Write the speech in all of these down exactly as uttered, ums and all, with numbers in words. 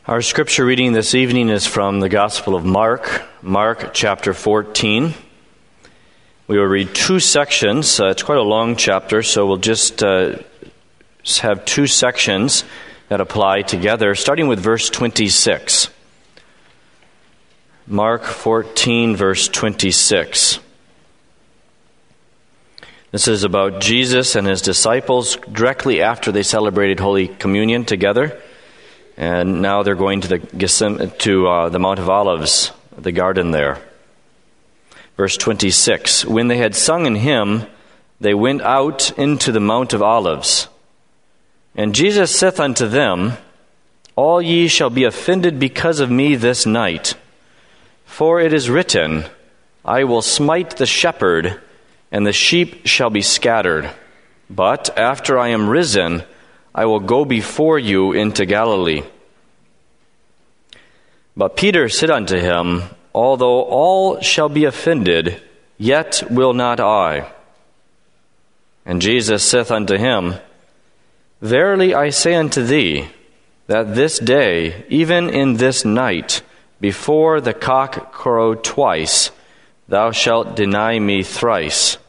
Our scripture reading this evening is from the Gospel of Mark, Mark chapter fourteen. We will read two sections. Uh, it's quite a long chapter, so we'll just uh, have two sections that apply together, starting with verse twenty-six. Mark fourteen, verse twenty-six. This is about Jesus and his disciples directly after they celebrated Holy Communion together. And now they're going to the Gethsemane, to uh, the Mount of Olives, the garden there. Verse twenty-six, when they had sung an hymn, they went out into the Mount of Olives. And Jesus saith unto them, All ye shall be offended because of me this night. For it is written, I will smite the shepherd, and the sheep shall be scattered. But after I am risen, I will go before you into Galilee. But Peter said unto him, Although all shall be offended, yet will not I. And Jesus saith unto him, Verily I say unto thee, that this day, even in this night, before the cock crow twice, thou shalt deny me thrice.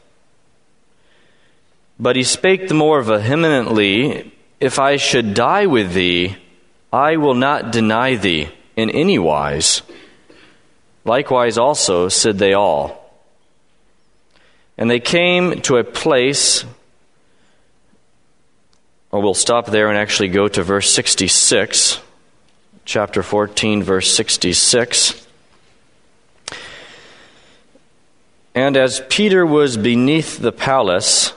But he spake the more vehemently, If I should die with thee, I will not deny thee in any wise. Likewise also said they all. And they came to a place, or we'll stop there and actually go to verse sixty-six, chapter fourteen, verse sixty-six. And as Peter was beneath the palace,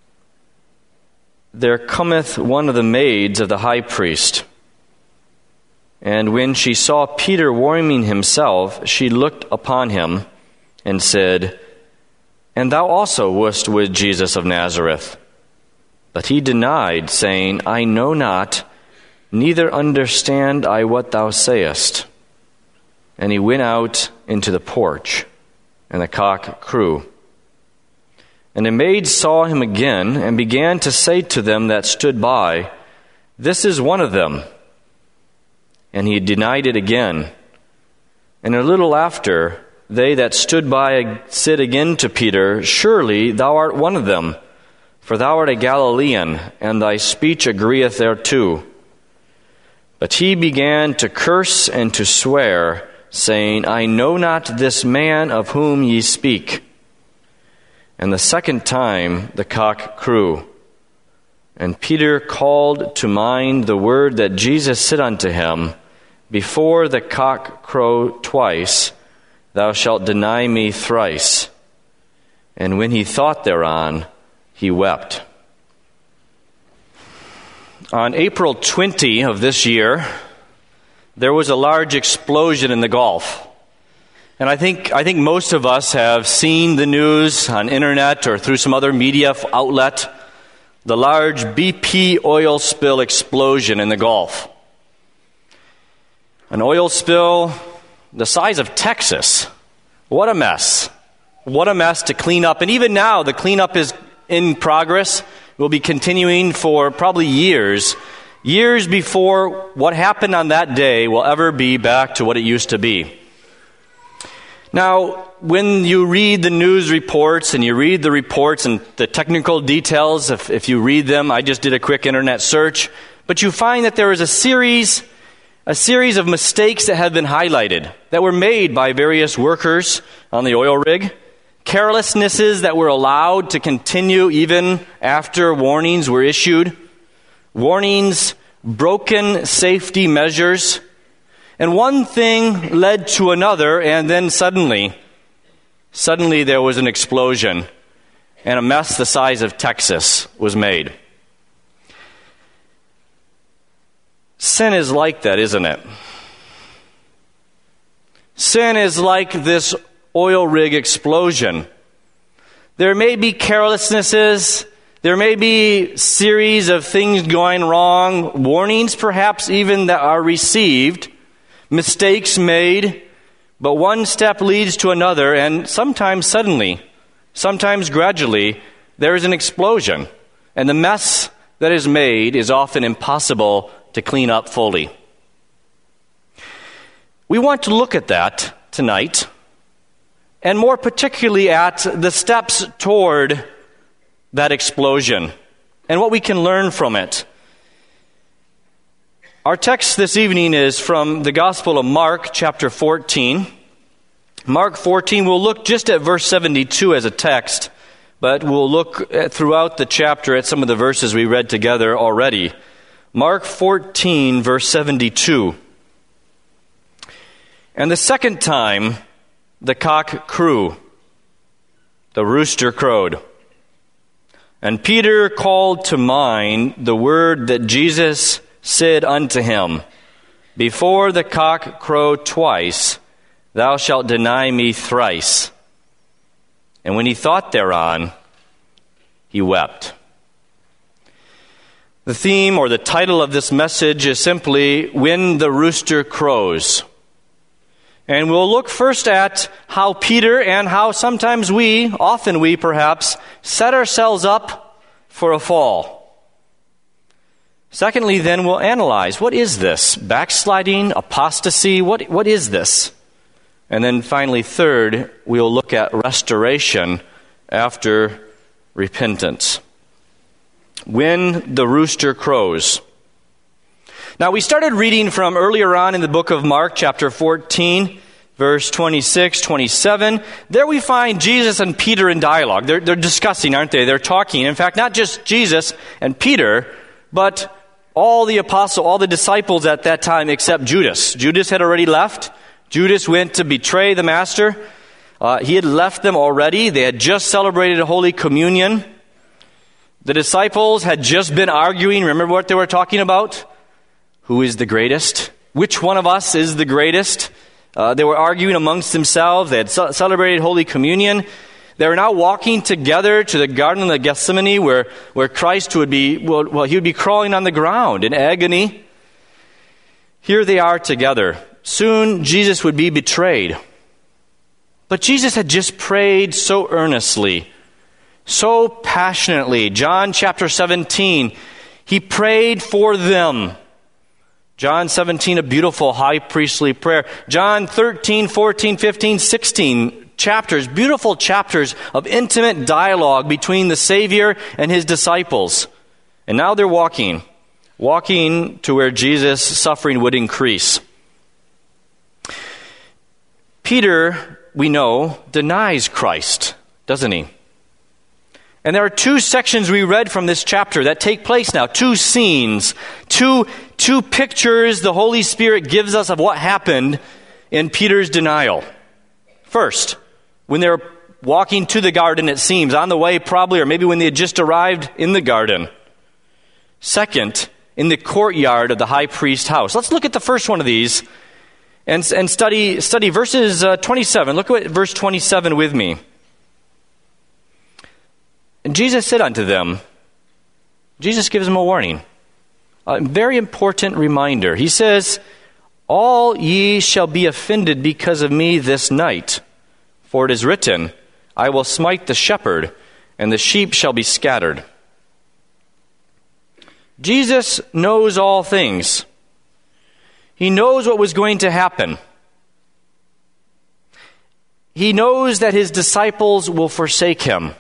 there cometh one of the maids of the high priest. And when she saw Peter warming himself, she looked upon him and said, And thou also wast with Jesus of Nazareth. But he denied, saying, I know not, neither understand I what thou sayest. And he went out into the porch, and the cock crew. And the maid saw him again, and began to say to them that stood by, This is one of them. And he denied it again. And a little after, they that stood by said again to Peter, Surely thou art one of them, for thou art a Galilean, and thy speech agreeth thereto. But he began to curse and to swear, saying, I know not this man of whom ye speak. And the second time the cock crew. And Peter called to mind the word that Jesus said unto him, Before the cock crow twice, thou shalt deny me thrice. And when he thought thereon, he wept. On April twentieth of this year, there was a large explosion in the Gulf. And I think I think most of us have seen the news on internet or through some other media outlet, the large B P oil spill explosion in the Gulf. An oil spill the size of Texas. What a mess. What a mess to clean up. And even now, the cleanup is in progress. Will be continuing for probably years. Years before what happened on that day will ever be back to what it used to be. Now, when you read the news reports and you read the reports and the technical details, if, if you read them, I just did a quick internet search, but you find that there is a series, a series of mistakes that have been highlighted that were made by various workers on the oil rig, carelessnesses that were allowed to continue even after warnings were issued, warnings, broken safety measures. And one thing led to another, and then suddenly, suddenly there was an explosion, and a mess the size of Texas was made. Sin is like that, isn't it? Sin is like this oil rig explosion. There may be carelessnesses, there may be series of things going wrong, warnings perhaps even that are received, mistakes made, but one step leads to another, and sometimes suddenly, sometimes gradually, there is an explosion, and the mess that is made is often impossible to clean up fully. We want to look at that tonight, and more particularly at the steps toward that explosion and what we can learn from it. Our text this evening is from the Gospel of Mark, chapter fourteen. Mark fourteen, we'll look just at verse seventy-two as a text, but we'll look at, throughout the chapter at some of the verses we read together already. Mark fourteen, verse seventy-two. And the second time the cock crew, the rooster crowed. And Peter called to mind the word that Jesus said unto him, Before the cock crow twice, thou shalt deny me thrice. And when he thought thereon, he wept. The theme or the title of this message is simply, When the Rooster Crows. And we'll look first at how Peter and how sometimes we, often we perhaps, set ourselves up for a fall. Secondly, then, we'll analyze, what is this? Backsliding, apostasy, what, what is this? And then finally, third, we'll look at restoration after repentance. When the rooster crows. Now, we started reading from earlier on in the book of Mark, chapter fourteen, verse twenty-six, twenty-seven. There we find Jesus and Peter in dialogue. They're, they're discussing, aren't they? They're talking. In fact, not just Jesus and Peter, but all the apostles, all the disciples at that time except Judas. Judas had already left. Judas went to betray the master. Uh, he had left them already. They had just celebrated Holy Communion. The disciples had just been arguing. Remember what they were talking about? Who is the greatest? Which one of us is the greatest? Uh, they were arguing amongst themselves. They had ce- celebrated Holy Communion. They were now walking together to the Garden of Gethsemane, where, where Christ would be, well, well, he would be crawling on the ground in agony. Here they are together. Soon Jesus would be betrayed. But Jesus had just prayed so earnestly, so passionately. John chapter seventeen, he prayed for them. John seventeen, a beautiful high priestly prayer. John thirteen, fourteen, fifteen, sixteen chapters, beautiful chapters of intimate dialogue between the Savior and his disciples. And now they're walking, walking to where Jesus' suffering would increase. Peter, we know, denies Christ, doesn't he? And there are two sections we read from this chapter that take place now, two scenes, two, two pictures the Holy Spirit gives us of what happened in Peter's denial. First, when they were walking to the garden, it seems, on the way probably, or maybe when they had just arrived in the garden. Second, in the courtyard of the high priest's house. Let's look at the first one of these and, and study, study verses uh, twenty-seven. Look at verse twenty-seven with me. And Jesus said unto them, Jesus gives them a warning, a very important reminder. He says, All ye shall be offended because of me this night. For it is written, I will smite the shepherd, and the sheep shall be scattered. Jesus knows all things. He knows what was going to happen. He knows that his disciples will forsake him.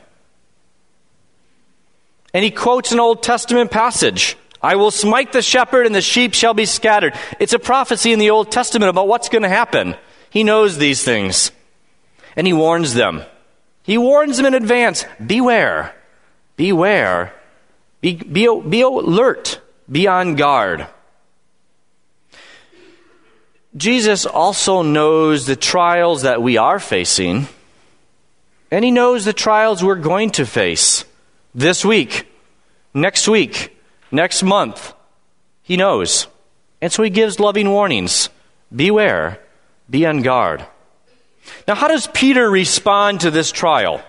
And he quotes an Old Testament passage. I will smite the shepherd and the sheep shall be scattered. It's a prophecy in the Old Testament about what's going to happen. He knows these things. And he warns them. He warns them in advance. Beware. Beware. Be, be, be alert. Be on guard. Jesus also knows the trials that we are facing. And he knows the trials we're going to face. This week, next week, next month, he knows. And so he gives loving warnings. Beware, be on guard. Now, how does Peter respond to this trial?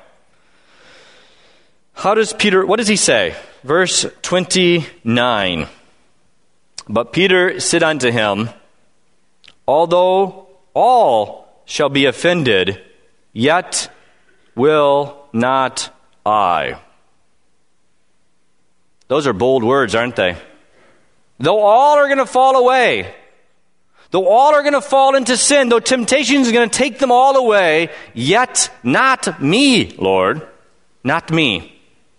How does Peter, what does he say? Verse twenty-nine. But Peter said unto him, Although all shall be offended, yet will not I. Those are bold words, aren't they? Though all are going to fall away, Though all are going to fall into sin, though temptation is going to take them all away, yet not me, Lord, not me.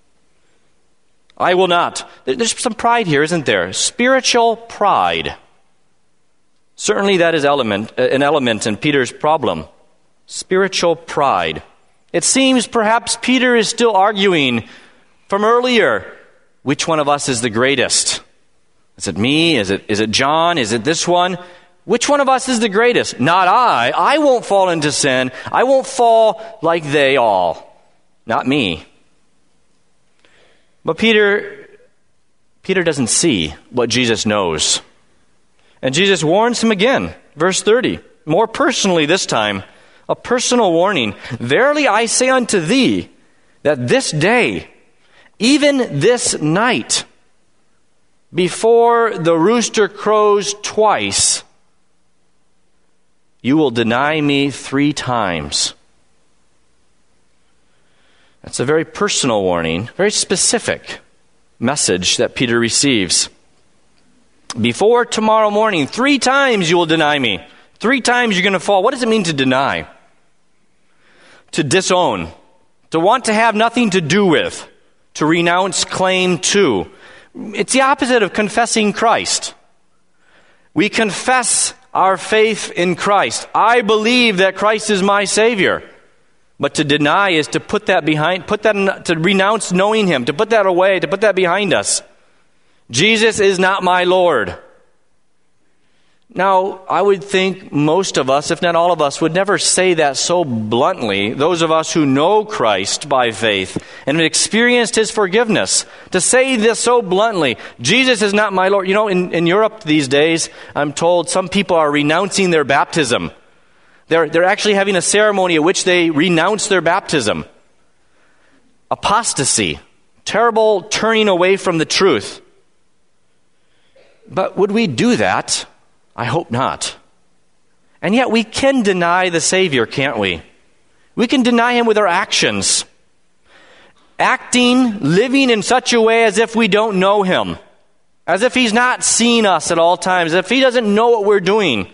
I will not. There's some pride here, isn't there? Spiritual pride. Certainly that is element, an element in Peter's problem. Spiritual pride. It seems perhaps Peter is still arguing from earlier, which one of us is the greatest? Is it me? Is it, is it John? Is it this one? Which one of us is the greatest? Not I. I won't fall into sin. I won't fall like they all. Not me. But Peter, Peter doesn't see what Jesus knows. And Jesus warns him again. Verse thirty. More personally this time. A personal warning. Verily I say unto thee, that this day, even this night, before the rooster crows twice, you will deny me three times. That's a very personal warning, very specific message that Peter receives. Before tomorrow morning, three times you will deny me. Three times you're going to fall. What does it mean to deny? To disown. To want to have nothing to do with. To renounce claim to. It's the opposite of confessing Christ. We confess our faith in Christ. I believe that Christ is my Savior. But to deny is to put that behind, put that, in, to renounce knowing Him, to put that away, to put that behind us. Jesus is not my Lord. Now, I would think most of us, if not all of us, would never say that so bluntly. Those of us who know Christ by faith and have experienced His forgiveness, to say this so bluntly, Jesus is not my Lord. You know, in, in Europe these days, I'm told some people are renouncing their baptism. They're, they're actually having a ceremony at which they renounce their baptism. Apostasy. Terrible turning away from the truth. But would we do that? I hope not. And yet we can deny the Savior, can't we? We can deny Him with our actions. Acting, living in such a way as if we don't know Him. As if He's not seen us at all times. As if He doesn't know what we're doing.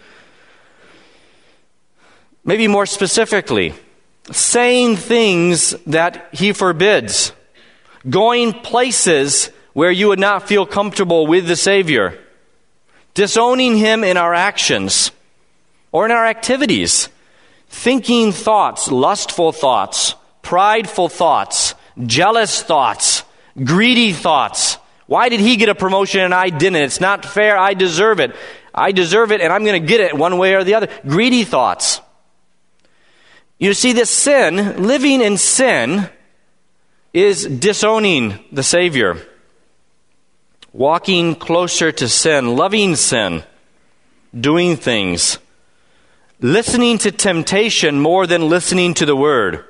Maybe more specifically, saying things that He forbids. Going places where you would not feel comfortable with the Savior. Disowning Him in our actions or in our activities. Thinking thoughts, lustful thoughts, prideful thoughts, jealous thoughts, greedy thoughts. Why did he get a promotion and I didn't? It's not fair. I deserve it. I deserve it and I'm going to get it one way or the other. Greedy thoughts. You see, this sin, living in sin, is disowning the Savior. Walking closer to sin, loving sin, doing things, listening to temptation more than listening to the Word.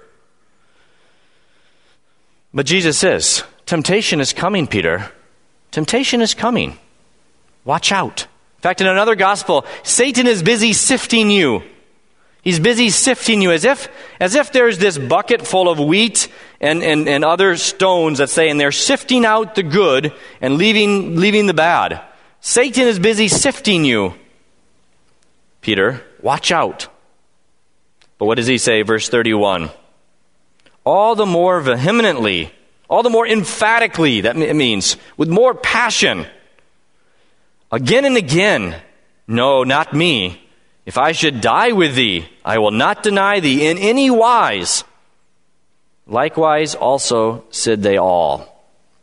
But Jesus says, temptation is coming, Peter. Temptation is coming. Watch out. In fact, in another gospel, Satan is busy sifting you. He's busy sifting you as if as if there's this bucket full of wheat and, and, and other stones, let's say, and they're sifting out the good and leaving leaving the bad. Satan is busy sifting you. Peter, watch out. But what does he say? Verse thirty-one. All the more vehemently, all the more emphatically, that means, with more passion. Again and again, no, not me. If I should die with thee, I will not deny thee in any wise. Likewise also said they all.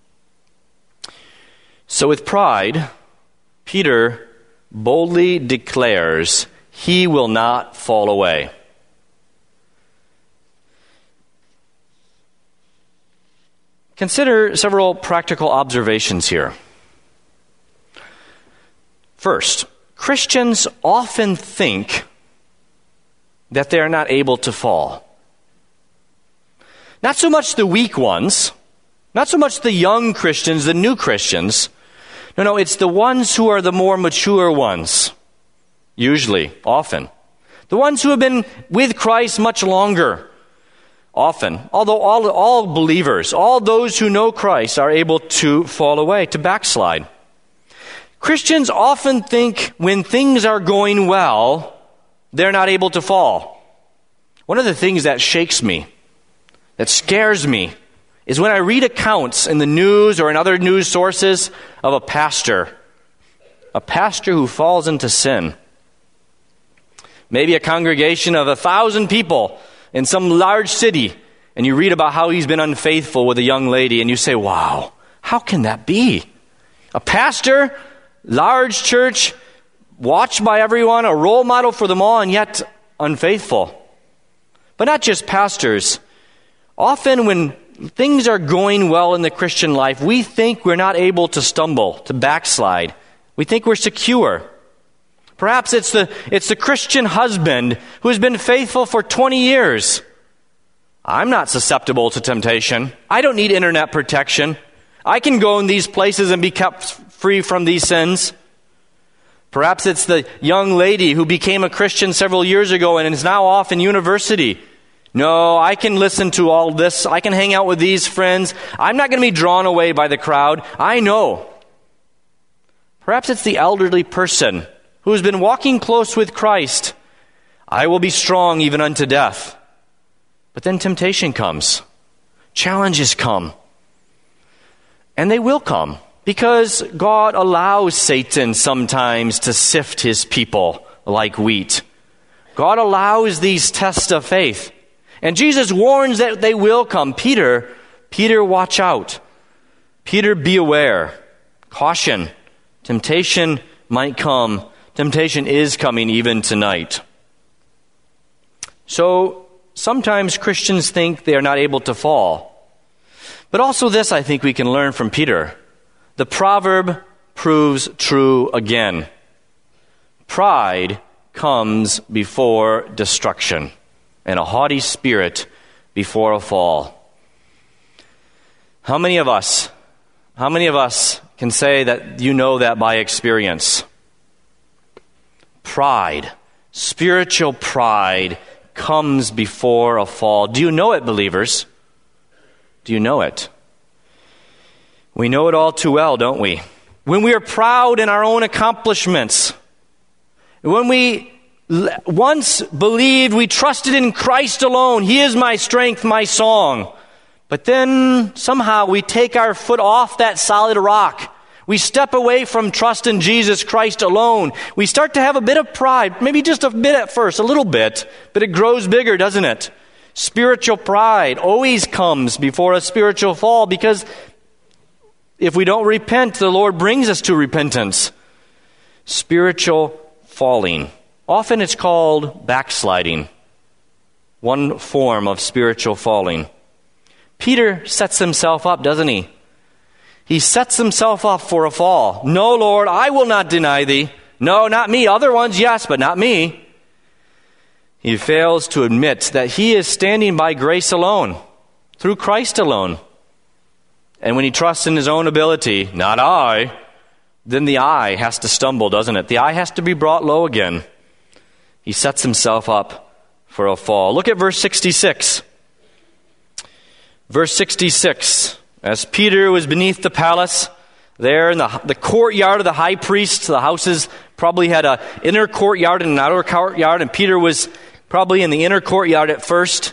So with pride, Peter boldly declares he will not fall away. Consider several practical observations here. First, Christians often think that they are not able to fall. Not so much the weak ones, not so much the young Christians, the new Christians. No, no, it's the ones who are the more mature ones, usually, often. The ones who have been with Christ much longer, often. Although all, all believers, all those who know Christ are able to fall away, to backslide. Christians often think when things are going well, they're not able to fall. One of the things that shakes me, that scares me, is when I read accounts in the news or in other news sources of a pastor, a pastor who falls into sin. Maybe a congregation of a thousand people in some large city, and you read about how he's been unfaithful with a young lady, and you say, wow, how can that be? A pastor, large church, watched by everyone, a role model for them all, and yet unfaithful. But not just pastors. Often when things are going well in the Christian life, we think we're not able to stumble, to backslide. We think we're secure. Perhaps it's the it's the Christian husband who has been faithful for twenty years. I'm not susceptible to temptation. I don't need internet protection. I can go in these places and be kept free from these sins. Perhaps it's the young lady who became a Christian several years ago and is now off in university. No, I can listen to all this. I can hang out with these friends. I'm not going to be drawn away by the crowd. I know. Perhaps it's the elderly person who has been walking close with Christ. I will be strong even unto death. But then temptation comes. Challenges come. And they will come because God allows Satan sometimes to sift his people like wheat. God allows these tests of faith. And Jesus warns that they will come. Peter, Peter, watch out. Peter, be aware. Caution. Temptation might come. Temptation is coming even tonight. So sometimes Christians think they are not able to fall. But also this, I think we can learn from Peter. The proverb proves true again. Pride comes before destruction, and a haughty spirit before a fall. How many of us, how many of us can say that you know that by experience? Pride, spiritual pride comes before a fall. Do you know it, believers? Do you know it? We know it all too well, don't we? When we are proud in our own accomplishments, when we once believed, we trusted in Christ alone. He is my strength, my song. But then somehow we take our foot off that solid rock. We step away from trust in Jesus Christ alone. We start to have a bit of pride, maybe just a bit at first, a little bit, but it grows bigger, doesn't it? Spiritual pride always comes before a spiritual fall because if we don't repent, the Lord brings us to repentance. Spiritual falling. Often it's called backsliding. One form of spiritual falling. Peter sets himself up, doesn't he? He sets himself up for a fall. No, Lord, I will not deny thee. No, not me. Other ones, yes, but not me. He fails to admit that he is standing by grace alone, through Christ alone. And when he trusts in his own ability, not I, then the I has to stumble, doesn't it? The I has to be brought low again. He sets himself up for a fall. Look at verse sixty-six. Verse sixty-six. As Peter was beneath the palace, there in the, the courtyard of the high priest, the houses probably had an inner courtyard and an outer courtyard, and Peter was probably in the inner courtyard at first.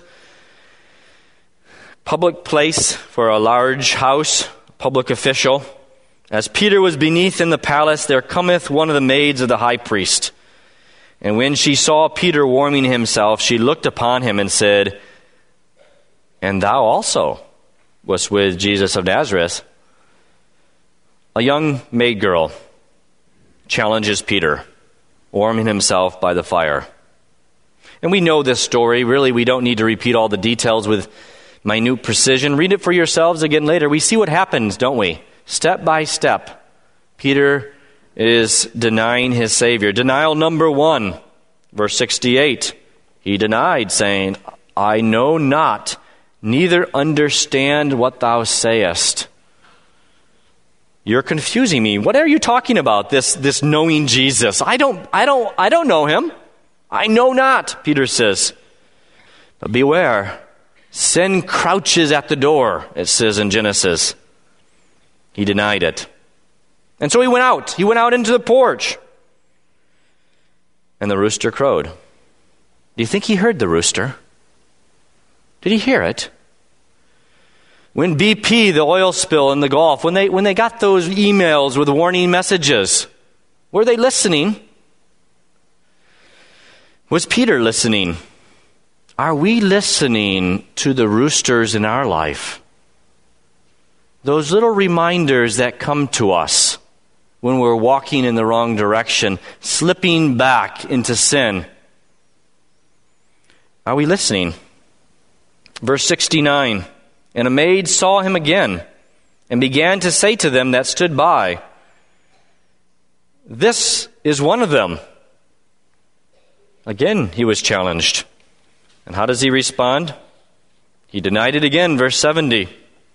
Public place for a large house, public official. As Peter was beneath in the palace, there cometh one of the maids of the high priest. And when she saw Peter warming himself, she looked upon him and said, And thou also wast with Jesus of Nazareth. A young maid girl challenges Peter, warming himself by the fire. And we know this story. Really, we don't need to repeat all the details with minute precision. Read it for yourselves again later. We see what happens, don't we? Step by step, Peter is denying his Savior. Denial number one, verse sixty-eight. He denied, saying, I know not, neither understand what thou sayest. You're confusing me. What are you talking about? This this knowing Jesus. I don't I don't I don't know him. I know not, Peter says. But beware. Sin crouches at the door, it says in Genesis. He denied it. And so he went out. He went out into the porch. And the rooster crowed. Do you think he heard the rooster? Did he hear it? When B P, the oil spill in the Gulf, when they when they got those emails with warning messages, were they listening? Was Peter listening? Are we listening to the roosters in our life? Those little reminders that come to us when we're walking in the wrong direction, slipping back into sin. Are we listening? Verse sixty-nine, and a maid saw him again and began to say to them that stood by, "This is one of them." Again, he was challenged. And how does he respond? He denied it again, verse seventy.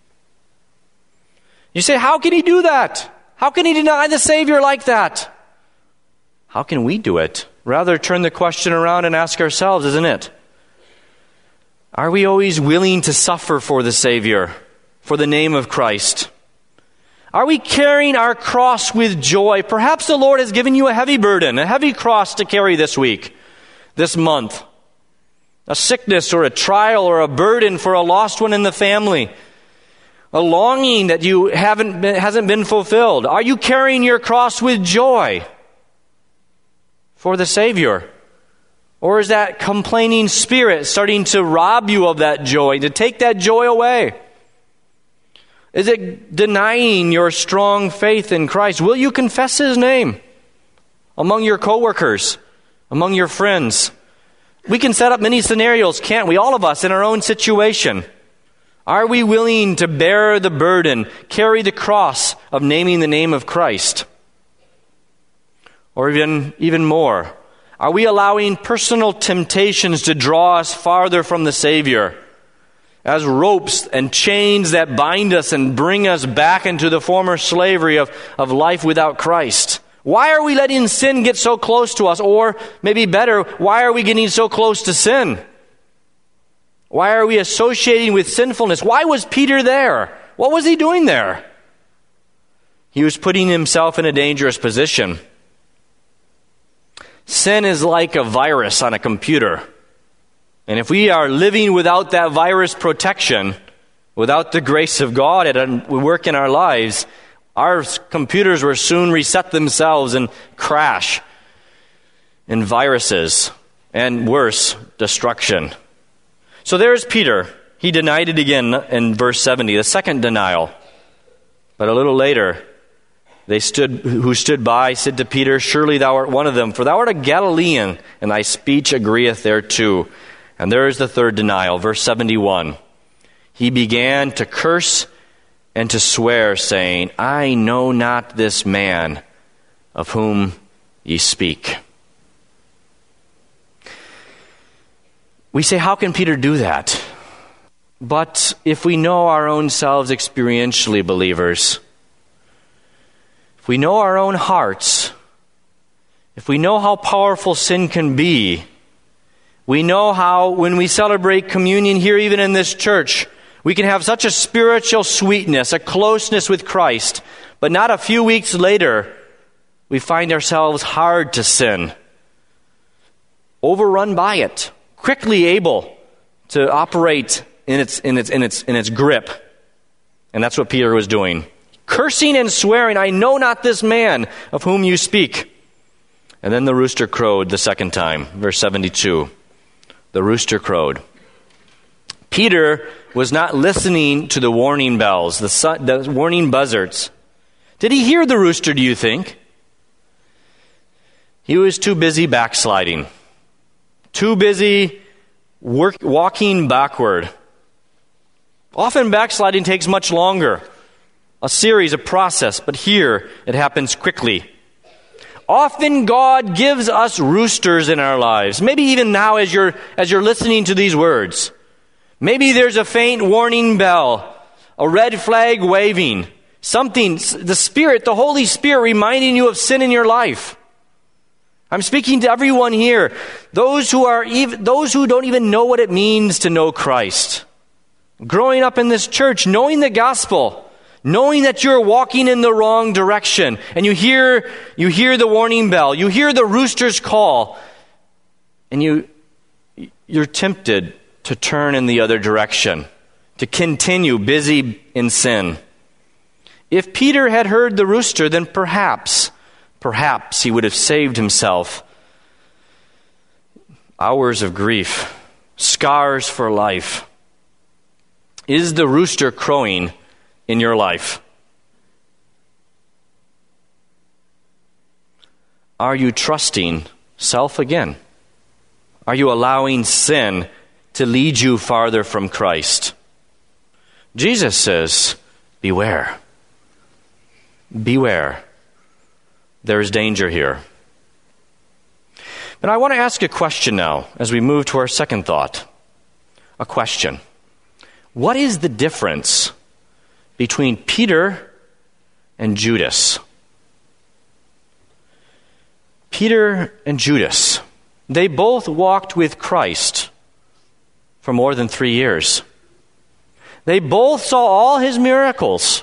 You say, how can he do that? How can he deny the Savior like that? How can we do it? Rather, turn the question around and ask ourselves, isn't it? Are we always willing to suffer for the Savior, for the name of Christ? Are we carrying our cross with joy? Perhaps the Lord has given you a heavy burden, a heavy cross to carry this week, this month. A sickness or a trial or a burden for a lost one in the family. A longing that you haven't been, hasn't been fulfilled. Are you carrying your cross with joy for the Savior? Or is that complaining spirit starting to rob you of that joy, to take that joy away? Is it denying your strong faith in Christ? Will you confess His name among your coworkers, among your friends? We can set up many scenarios, can't we? All of us in our own situation. Are we willing to bear the burden, carry the cross of naming the name of Christ? Or even, even more, are we allowing personal temptations to draw us farther from the Savior as ropes and chains that bind us and bring us back into the former slavery of, of life without Christ? Why are we letting sin get so close to us? Or maybe better, why are we getting so close to sin? Why are we associating with sinfulness? Why was Peter there? What was he doing there? He was putting himself in a dangerous position. Sin is like a virus on a computer. And if we are living without that virus protection, without the grace of God at work in our lives, our computers will soon reset themselves and crash in viruses and worse, destruction. So there's Peter. He denied it again in verse seventy, the second denial. But a little later, they stood, who stood by said to Peter, "Surely thou art one of them, for thou art a Galilean, and thy speech agreeth thereto." And there is the third denial, verse seventy-one. He began to curse and to swear, saying, "I know not this man of whom ye speak." We say, how can Peter do that? But if we know our own selves experientially, believers, if we know our own hearts, if we know how powerful sin can be, we know how when we celebrate communion here, even in this church, we can have such a spiritual sweetness, a closeness with Christ, but not a few weeks later, we find ourselves hard to sin, overrun by it, quickly able to operate in its in its in its in its grip. And that's what Peter was doing. Cursing and swearing, "I know not this man of whom you speak." And then the rooster crowed the second time, verse seventy-two. The rooster crowed. Peter was not listening to the warning bells, the, su- the warning buzzards. Did he hear the rooster, do you think? He was too busy backsliding. Too busy work, walking backward. Often backsliding takes much longer. A series, a process, but here it happens quickly. Often God gives us roosters in our lives. Maybe even now as you're as you're listening to these words. Maybe there's a faint warning bell, a red flag waving, something, the Spirit, the Holy Spirit reminding you of sin in your life. I'm speaking to everyone here, those who are even, those who don't even know what it means to know Christ. Growing up in this church, knowing the gospel, knowing that you're walking in the wrong direction, and you hear you hear the warning bell, you hear the rooster's call, and you you're tempted to turn in the other direction, to continue busy in sin. If Peter had heard the rooster, then perhaps, perhaps he would have saved himself hours of grief, scars for life. Is the rooster crowing in your life? Are you trusting self again? Are you allowing sin to lead you farther from Christ? Jesus says, beware. Beware. There is danger here. But I want to ask a question now as we move to our second thought. A question. What is the difference between Peter and Judas? Peter and Judas, they both walked with Christ for more than three years. They both saw all his miracles.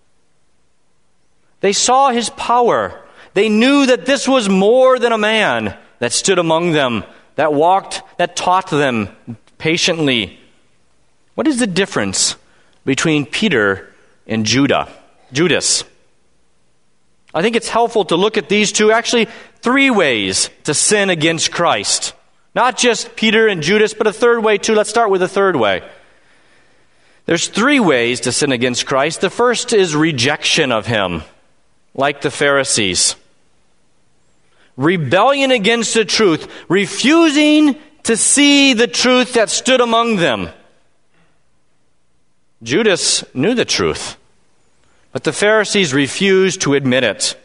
They saw his power. They knew that this was more than a man that stood among them, that walked, that taught them patiently. What is the difference between Peter and Judah, Judas? I think it's helpful to look at these two, actually three ways to sin against Christ. Not just Peter and Judas, but a third way too. Let's start with a third way. There's three ways to sin against Christ. The first is rejection of him, like the Pharisees. Rebellion against the truth, refusing to see the truth that stood among them. Judas knew the truth, but the Pharisees refused to admit it.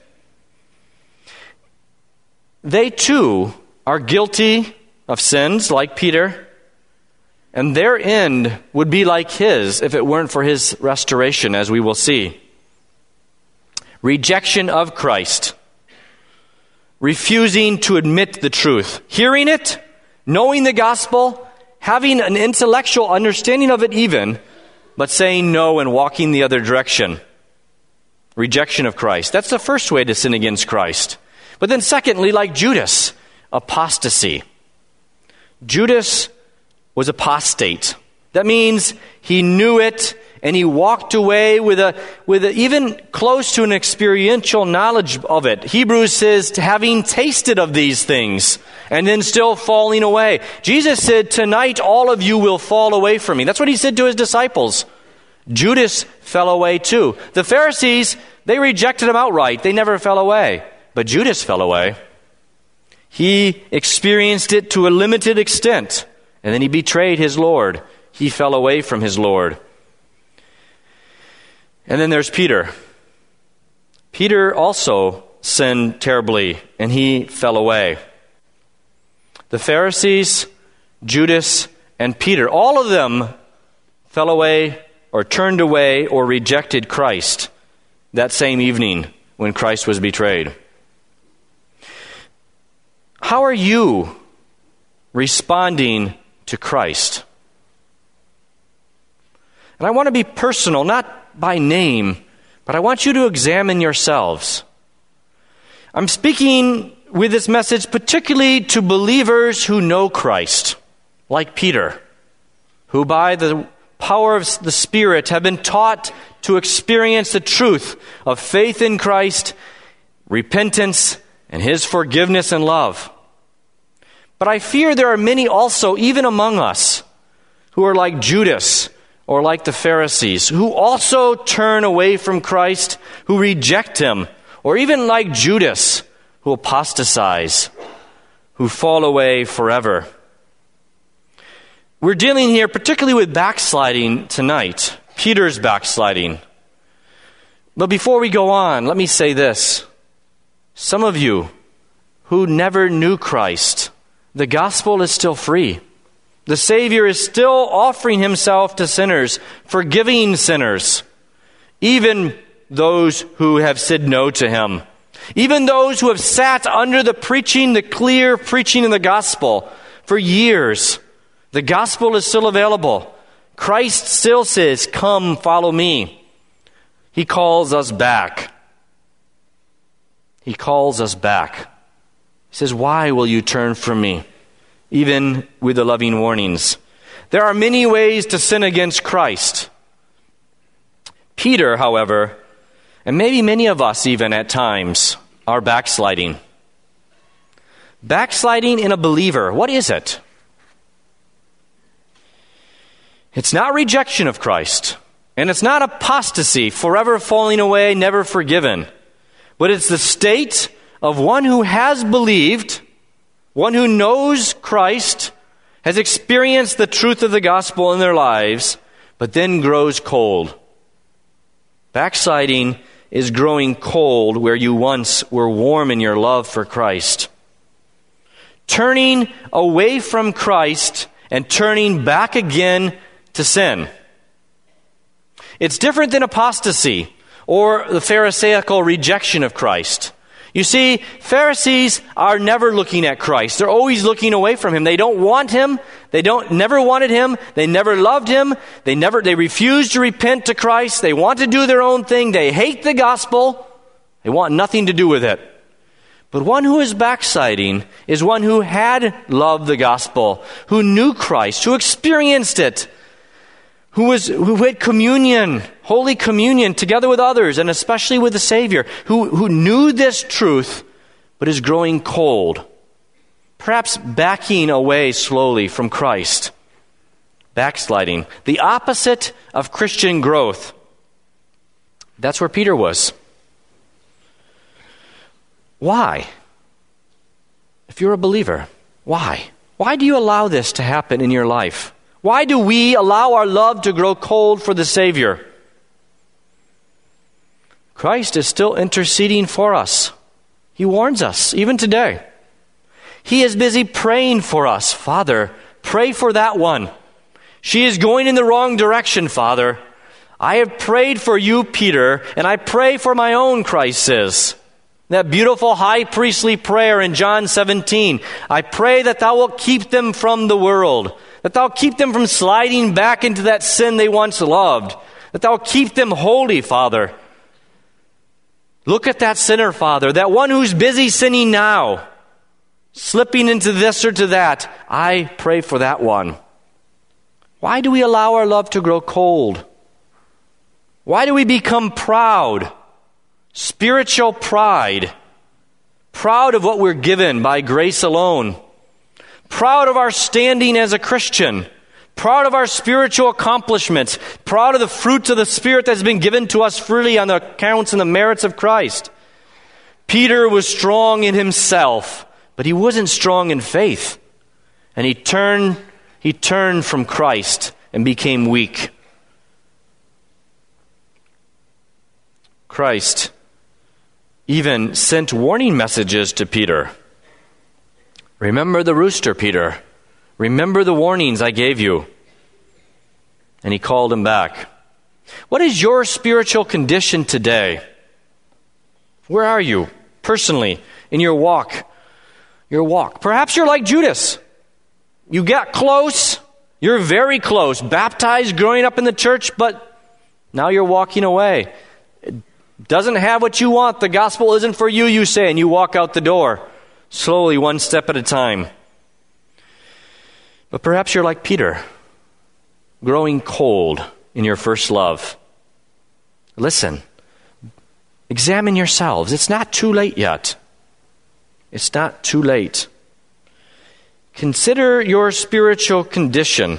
They too are guilty of sins like Peter, and their end would be like his if it weren't for his restoration, as we will see. Rejection of Christ. Refusing to admit the truth. Hearing it, knowing the gospel, having an intellectual understanding of it even, but saying no and walking the other direction. Rejection of Christ. That's the first way to sin against Christ. But then secondly, like Judas, apostasy. Judas was apostate. That means he knew it and he walked away with a with a, even close to an experiential knowledge of it. Hebrews says, having tasted of these things, and then still falling away. Jesus said, tonight all of you will fall away from me. That's what he said to his disciples. Judas fell away too. The Pharisees, they rejected him outright. They never fell away. But Judas fell away. He experienced it to a limited extent, and then he betrayed his Lord. He fell away from his Lord. And then there's Peter. Peter also sinned terribly, and he fell away. The Pharisees, Judas, and Peter, all of them fell away or turned away or rejected Christ that same evening when Christ was betrayed. How are you responding to Christ? And I want to be personal, not by name, but I want you to examine yourselves. I'm speaking with this message particularly to believers who know Christ, like Peter, who by the power of the Spirit have been taught to experience the truth of faith in Christ, repentance, and his forgiveness and love. But I fear there are many also, even among us, who are like Judas or like the Pharisees, who also turn away from Christ, who reject him, or even like Judas, who apostatize, who fall away forever. We're dealing here particularly with backsliding tonight, Peter's backsliding. But before we go on, let me say this. Some of you who never knew Christ, the gospel is still free. The Savior is still offering himself to sinners, forgiving sinners, even those who have said no to him, even those who have sat under the preaching, the clear preaching of the gospel for years. The gospel is still available. Christ still says, come, follow me. He calls us back. He calls us back. He says, why will you turn from me? Even with the loving warnings. There are many ways to sin against Christ. Peter, however, and maybe many of us even at times, are backsliding. Backsliding in a believer, what is it? It's not rejection of Christ, and it's not apostasy, forever falling away, never forgiven. But it's the state of one who has believed, one who knows Christ, has experienced the truth of the gospel in their lives, but then grows cold. Backsliding is growing cold where you once were warm in your love for Christ. Turning away from Christ and turning back again to sin. It's different than apostasy or the Pharisaical rejection of Christ. You see, Pharisees are never looking at Christ. They're always looking away from Him. They don't want Him. They don't never wanted Him. They never loved Him. They never they refuse to repent to Christ. They want to do their own thing. They hate the gospel. They want nothing to do with it. But one who is backsliding is one who had loved the gospel, who knew Christ, who experienced it, who was who had communion, Holy Communion, together with others, and especially with the Savior, who, who knew this truth, but is growing cold, perhaps backing away slowly from Christ. Backsliding, the opposite of Christian growth. That's where Peter was. Why? If you're a believer, why? Why do you allow this to happen in your life? Why do we allow our love to grow cold for the Savior? Christ is still interceding for us. He warns us, even today. He is busy praying for us. Father, pray for that one. She is going in the wrong direction, Father. I have prayed for you, Peter, and I pray for my own, Christ says. That beautiful high priestly prayer in John seventeen. I pray that thou wilt keep them from the world. That thou keep them from sliding back into that sin they once loved. That thou keep them holy, Father. Look at that sinner, Father, that one who's busy sinning now, slipping into this or to that. I pray for that one. Why do we allow our love to grow cold? Why do we become proud? Spiritual pride. Proud of what we're given by grace alone. Proud of our standing as a Christian. Proud of our spiritual accomplishments. Proud of the fruits of the Spirit that's been given to us freely on the accounts and the merits of Christ. Peter was strong in himself, but he wasn't strong in faith. And he turned, he turned from Christ and became weak. Christ even sent warning messages to Peter. Remember the rooster, Peter. Remember the warnings I gave you. And he called him back. What is your spiritual condition today? Where are you personally in your walk? Your walk. Perhaps you're like Judas. You got close. You're very close. Baptized, growing up in the church, but now you're walking away. It doesn't have what you want. The gospel isn't for you, you say, and you walk out the door. Slowly, one step at a time. But perhaps you're like Peter, growing cold in your first love. Listen, examine yourselves. It's not too late yet. It's not too late. Consider your spiritual condition.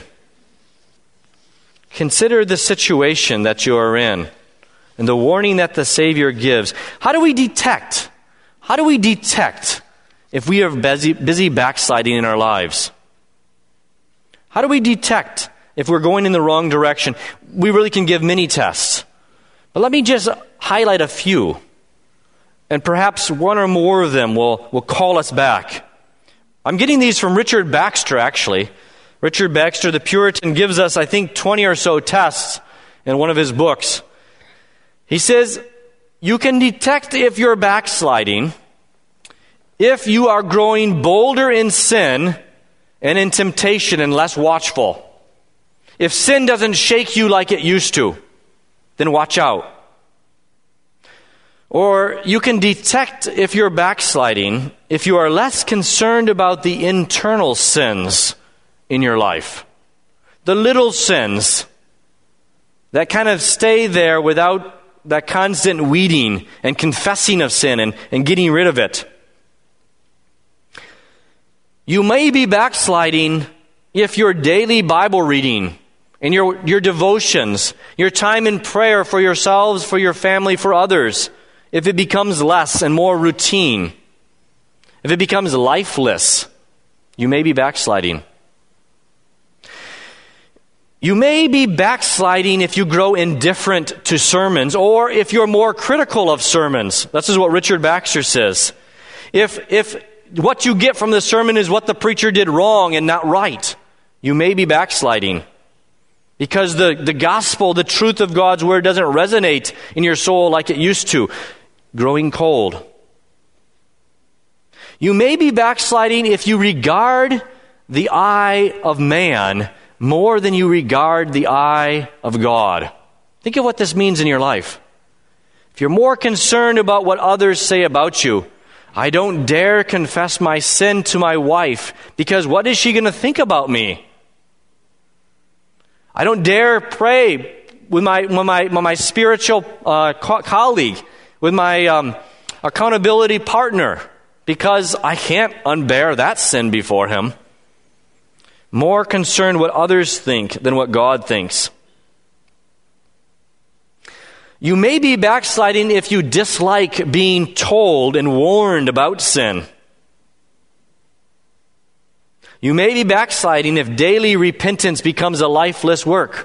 Consider the situation that you are in and the warning that the Savior gives. How do we detect? How do we detect if we are busy, busy backsliding in our lives? How do we detect if we're going in the wrong direction? We really can give many tests. But let me just highlight a few. And perhaps one or more of them will, will call us back. I'm getting these from Richard Baxter, actually. Richard Baxter, the Puritan, gives us, I think, twenty or so tests in one of his books. He says, you can detect if you're backsliding if you are growing bolder in sin and in temptation and less watchful. If sin doesn't shake you like it used to, then watch out. Or you can detect if you're backsliding if you are less concerned about the internal sins in your life. The little sins that kind of stay there without that constant weeding and confessing of sin and, and getting rid of it. You may be backsliding if your daily Bible reading and your, your devotions, your time in prayer for yourselves, for your family, for others, if it becomes less and more routine, if it becomes lifeless, you may be backsliding. You may be backsliding if you grow indifferent to sermons or if you're more critical of sermons. This is what Richard Baxter says. If, if what you get from the sermon is what the preacher did wrong and not right, you may be backsliding. Because the, the gospel, the truth of God's word doesn't resonate in your soul like it used to. Growing cold. You may be backsliding if you regard the eye of man more than you regard the eye of God. Think of what this means in your life. If you're more concerned about what others say about you, I don't dare confess my sin to my wife because what is she going to think about me? I don't dare pray with my with my, with my spiritual uh, co- colleague, with my um, accountability partner, because I can't unbear that sin before him. More concerned what others think than what God thinks. You may be backsliding if you dislike being told and warned about sin. You may be backsliding if daily repentance becomes a lifeless work.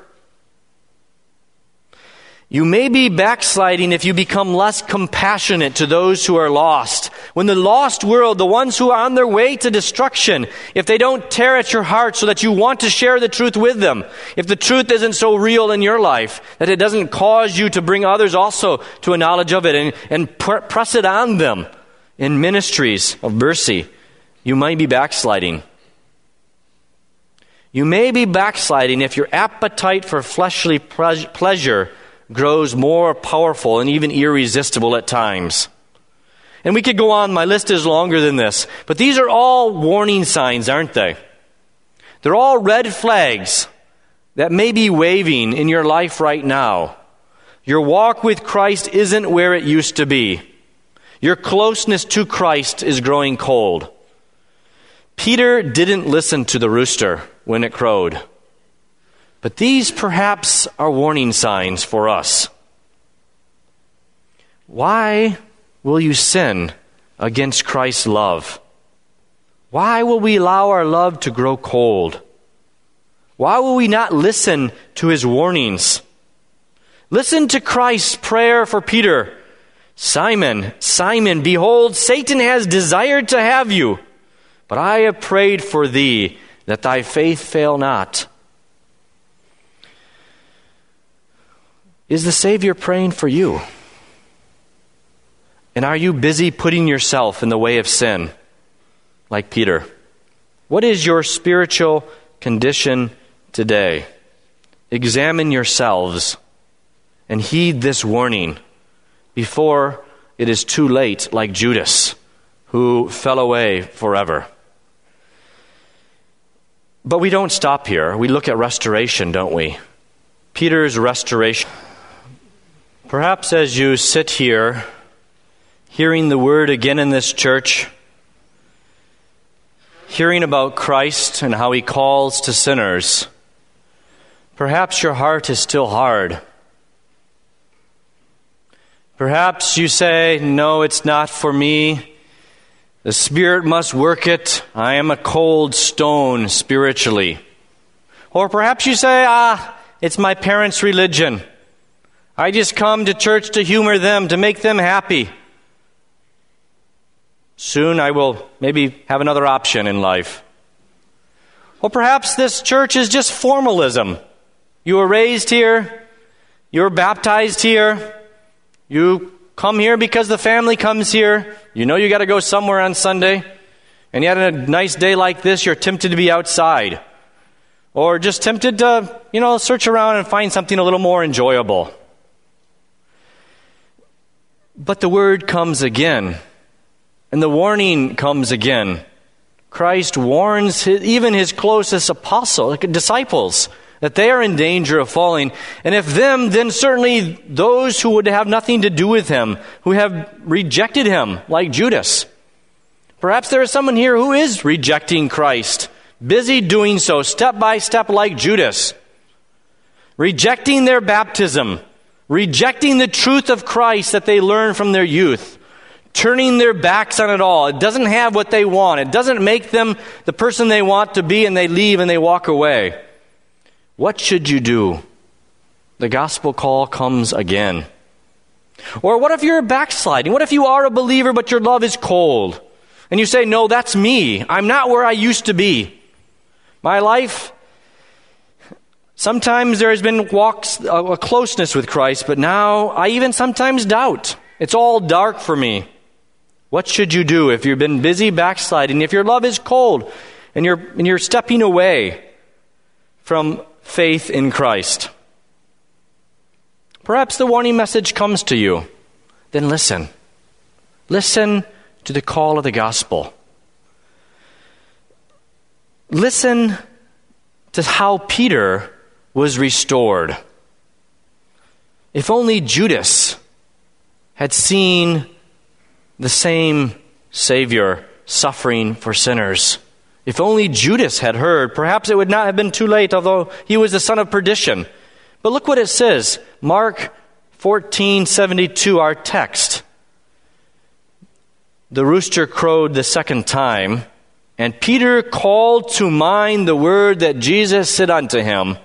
You may be backsliding if you become less compassionate to those who are lost. When the lost world, the ones who are on their way to destruction, if they don't tear at your heart so that you want to share the truth with them, if the truth isn't so real in your life that it doesn't cause you to bring others also to a knowledge of it and, and pr- press it on them in ministries of mercy, you might be backsliding. You may be backsliding if your appetite for fleshly pre- pleasure grows more powerful and even irresistible at times. And we could go on, my list is longer than this, but these are all warning signs, aren't they? They're all red flags that may be waving in your life right now. Your walk with Christ isn't where it used to be. Your closeness to Christ is growing cold. Peter didn't listen to the rooster when it crowed. But these perhaps are warning signs for us. Why will you sin against Christ's love? Why will we allow our love to grow cold? Why will we not listen to his warnings? Listen to Christ's prayer for Peter. Simon, Simon, behold, Satan has desired to have you, but I have prayed for thee that thy faith fail not. Is the Savior praying for you? And are you busy putting yourself in the way of sin, like Peter? What is your spiritual condition today? Examine yourselves and heed this warning before it is too late, like Judas, who fell away forever. But we don't stop here. We look at restoration, don't we? Peter's restoration. Perhaps as you sit here, hearing the word again in this church, hearing about Christ and how he calls to sinners, perhaps your heart is still hard. Perhaps you say, no, it's not for me. The Spirit must work it. I am a cold stone spiritually. Or perhaps you say, ah, it's my parents' religion. I just come to church to humor them, to make them happy. Soon I will maybe have another option in life. Or perhaps this church is just formalism. You were raised here. You were baptized here. You come here because the family comes here. You know you got to go somewhere on Sunday. And yet on a nice day like this, you're tempted to be outside. Or just tempted to, you know, search around and find something a little more enjoyable. But the word comes again, and the warning comes again. Christ warns his, even his closest apostles, disciples, that they are in danger of falling. And if them, then certainly those who would have nothing to do with him, who have rejected him, like Judas. Perhaps there is someone here who is rejecting Christ, busy doing so step by step like Judas, rejecting their baptism, rejecting the truth of Christ that they learned from their youth, turning their backs on it all. It doesn't have what they want. It doesn't make them the person they want to be, and they leave and they walk away. What should you do? The gospel call comes again. Or what if you're backsliding? What if you are a believer but your love is cold? And you say, no, that's me. I'm not where I used to be. My life, sometimes there has been walks, a closeness with Christ, but now I even sometimes doubt. It's all dark for me. What should you do if you've been busy backsliding, if your love is cold and you're, and you're stepping away from faith in Christ? Perhaps the warning message comes to you. Then listen. Listen to the call of the gospel. Listen to how Peter was restored. If only Judas had seen the same Savior suffering for sinners. If only Judas had heard, perhaps it would not have been too late, although he was the son of perdition. But look what it says. Mark fourteen seventy-two, our text. The rooster crowed the second time, and Peter called to mind the word that Jesus said unto him.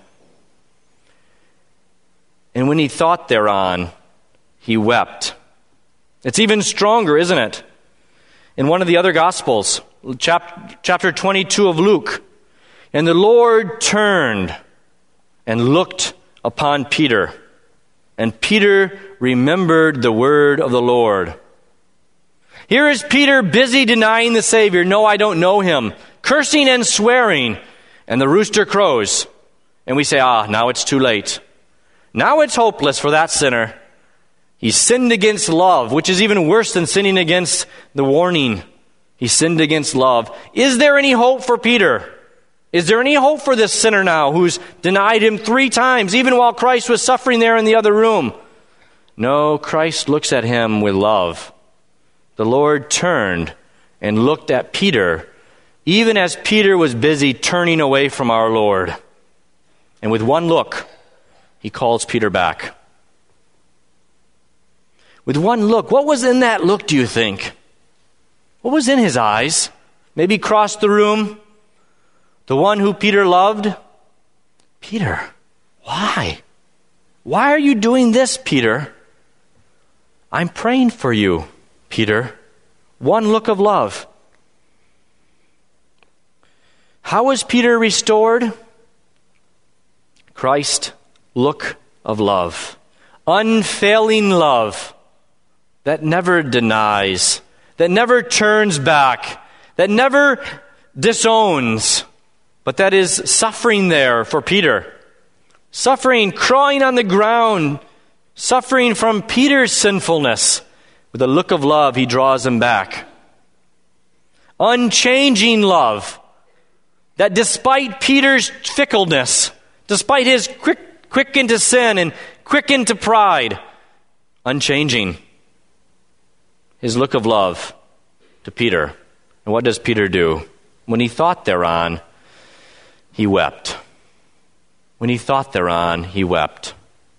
And when he thought thereon, he wept. It's even stronger, isn't it? In one of the other Gospels, chapter twenty-two of Luke, and the Lord turned and looked upon Peter, and Peter remembered the word of the Lord. Here is Peter busy denying the Savior. No, I don't know him. Cursing and swearing. And the rooster crows. And we say, ah, now it's too late. Now it's hopeless for that sinner. He sinned against love, which is even worse than sinning against the warning. He sinned against love. Is there any hope for Peter? Is there any hope for this sinner now who's denied him three times, even while Christ was suffering there in the other room? No, Christ looks at him with love. The Lord turned and looked at Peter, even as Peter was busy turning away from our Lord. And with one look, he calls Peter back. With one look, what was in that look, do you think? What was in his eyes? Maybe crossed the room. The one who Peter loved? Peter, why? Why are you doing this, Peter? I'm praying for you, Peter. One look of love. How was Peter restored? Christ, look of love. Unfailing love that never denies, that never turns back, that never disowns, but that is suffering there for Peter. Suffering, crawling on the ground, suffering from Peter's sinfulness. With a look of love, he draws him back. Unchanging love, that despite Peter's fickleness, despite his quick, quick into sin and quick into pride, unchanging. His look of love to Peter. And what does Peter do? When he thought thereon, he wept. When he thought thereon, he wept.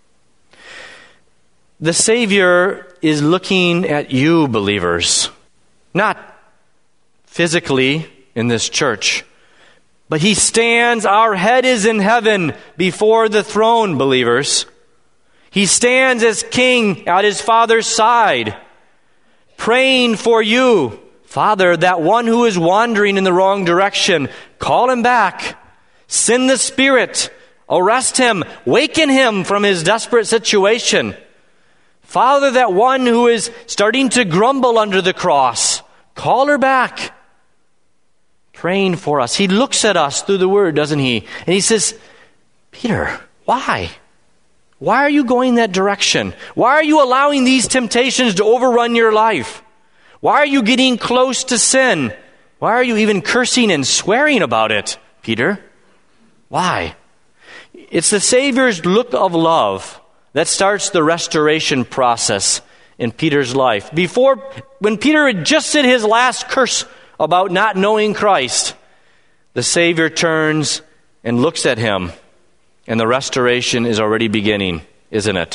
The Savior is looking at you, believers, not physically in this church, but he stands, our head is in heaven before the throne, believers. He stands as king at his Father's side, praying for you. Father, that one who is wandering in the wrong direction, call him back. Send the Spirit. Arrest him. Waken him from his desperate situation. Father, that one who is starting to grumble under the cross, call her back. Praying for us. He looks at us through the word, doesn't he? And he says, Peter, why? Why are you going that direction? Why are you allowing these temptations to overrun your life? Why are you getting close to sin? Why are you even cursing and swearing about it, Peter? Why? It's the Savior's look of love that starts the restoration process in Peter's life. Before, when Peter had just said his last curse about not knowing Christ, the Savior turns and looks at him, and the restoration is already beginning, isn't it?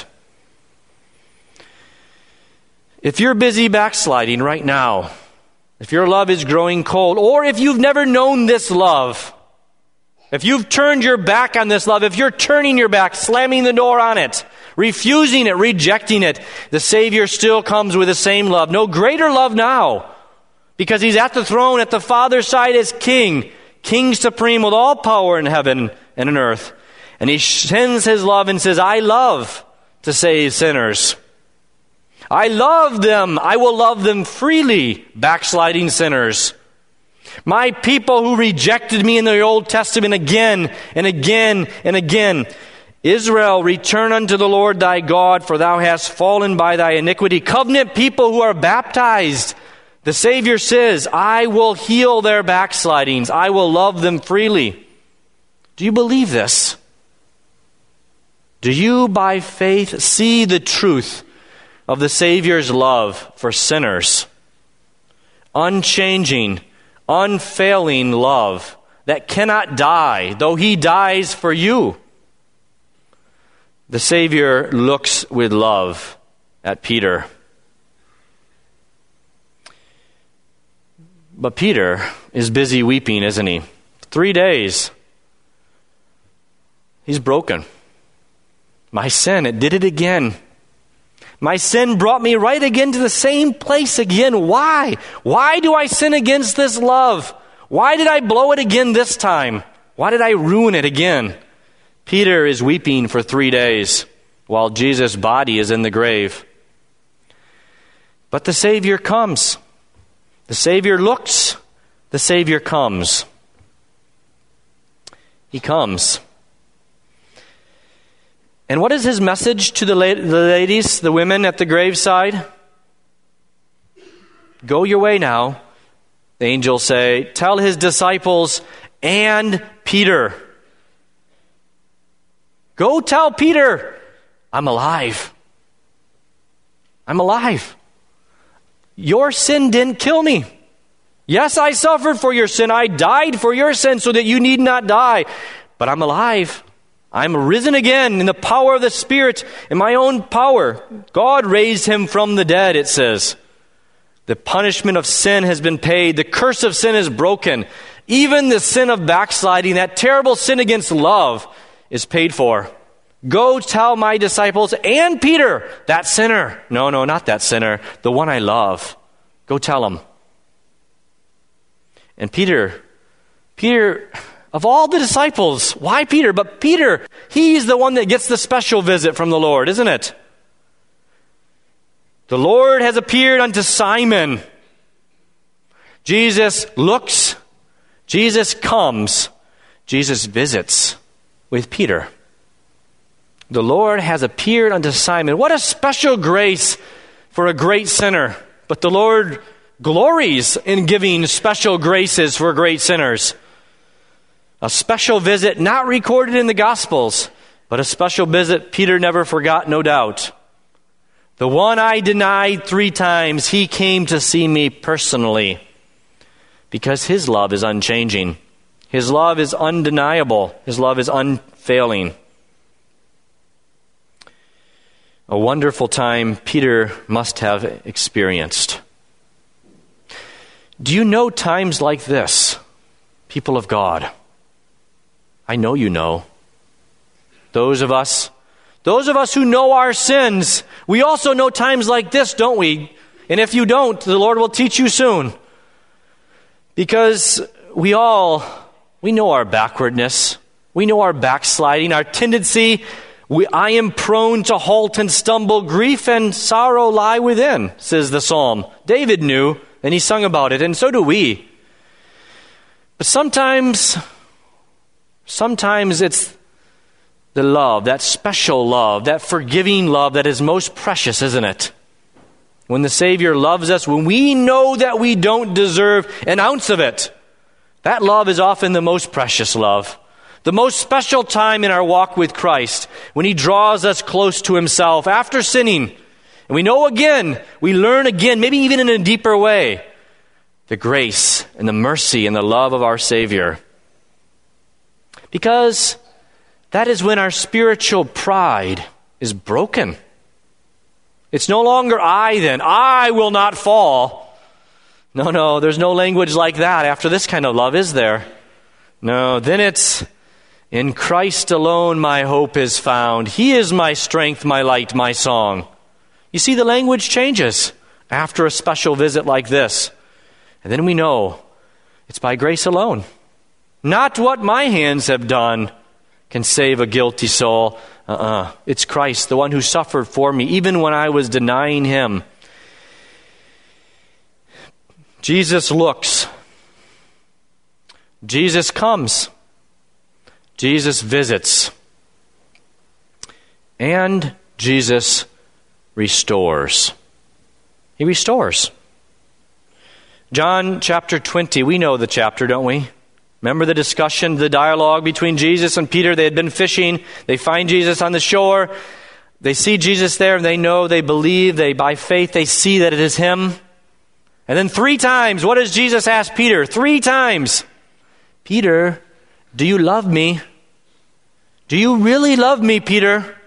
If you're busy backsliding right now, if your love is growing cold, or if you've never known this love, if you've turned your back on this love, if you're turning your back, slamming the door on it, refusing it, rejecting it, the Savior still comes with the same love. No greater love now, because He's at the throne at the Father's side as King, King supreme with all power in heaven and in earth. And He sends His love and says, I love to save sinners. I love them. I will love them freely, backsliding sinners. My people who rejected me in the Old Testament again and again and again. Israel, return unto the Lord thy God, for thou hast fallen by thy iniquity. Covenant people who are baptized. The Savior says, I will heal their backslidings. I will love them freely. Do you believe this? Do you, by faith, see the truth of the Savior's love for sinners? Unchanging, unfailing love that cannot die, though He dies for you. The Savior looks with love at Peter. But Peter is busy weeping, isn't he? Three days. He's broken. My sin, it did it again. My sin brought me right again to the same place again. Why? Why do I sin against this love? Why did I blow it again this time? Why did I ruin it again? Peter is weeping for three days while Jesus' body is in the grave. But the Savior comes. The Savior looks. The Savior comes. He comes. And what is His message to the, la- the ladies, the women at the graveside? Go your way now. The angels say, tell His disciples and Peter. Go tell Peter, I'm alive. I'm alive. Your sin didn't kill me. Yes, I suffered for your sin. I died for your sin so that you need not die. But I'm alive. I'm risen again in the power of the Spirit, in my own power. God raised Him from the dead, it says. The punishment of sin has been paid. The curse of sin is broken. Even the sin of backsliding, that terrible sin against love, is paid for. Go tell my disciples and Peter, that sinner. No, no, not that sinner. The one I love. Go tell him. And Peter, Peter, of all the disciples, why Peter? But Peter, he's the one that gets the special visit from the Lord, isn't it? The Lord has appeared unto Simon. Jesus looks. Jesus comes. Jesus visits with Peter. The Lord has appeared unto Simon. What a special grace for a great sinner. But the Lord glories in giving special graces for great sinners. A special visit not recorded in the Gospels, but a special visit Peter never forgot, no doubt. The one I denied three times, He came to see me personally because His love is unchanging. His love is undeniable. His love is unfailing. A wonderful time Peter must have experienced. Do you know times like this, people of God? I know you know. Those of us, those of us who know our sins, we also know times like this, don't we? And if you don't, the Lord will teach you soon. Because we all, we know our backwardness. We know our backsliding, our tendency. We, I am prone to halt and stumble. Grief and sorrow lie within, says the psalm. David knew, and he sung about it, and so do we. But sometimes, sometimes it's the love, that special love, that forgiving love that is most precious, isn't it? When the Savior loves us, when we know that we don't deserve an ounce of it, that love is often the most precious love. The most special time in our walk with Christ, when He draws us close to Himself after sinning. And we know again, we learn again, maybe even in a deeper way, the grace and the mercy and the love of our Savior. Because that is when our spiritual pride is broken. It's no longer I then. I will not fall. No, no, there's no language like that after this kind of love, is there? No, then it's, in Christ alone my hope is found. He is my strength, my light, my song. You see, the language changes after a special visit like this. And then we know it's by grace alone. Not what my hands have done can save a guilty soul. Uh-uh. It's Christ, the one who suffered for me, even when I was denying Him. Jesus looks. Jesus comes. Jesus visits. And Jesus restores. He restores. John chapter twenty, we know the chapter, don't we? Remember the discussion, the dialogue between Jesus and Peter? They had been fishing. They find Jesus on the shore. They see Jesus there, and they know, they believe, they by faith, they see that it is Him. And then three times, what does Jesus ask Peter? Three times. Peter, do you love me? Do you really love me, Peter?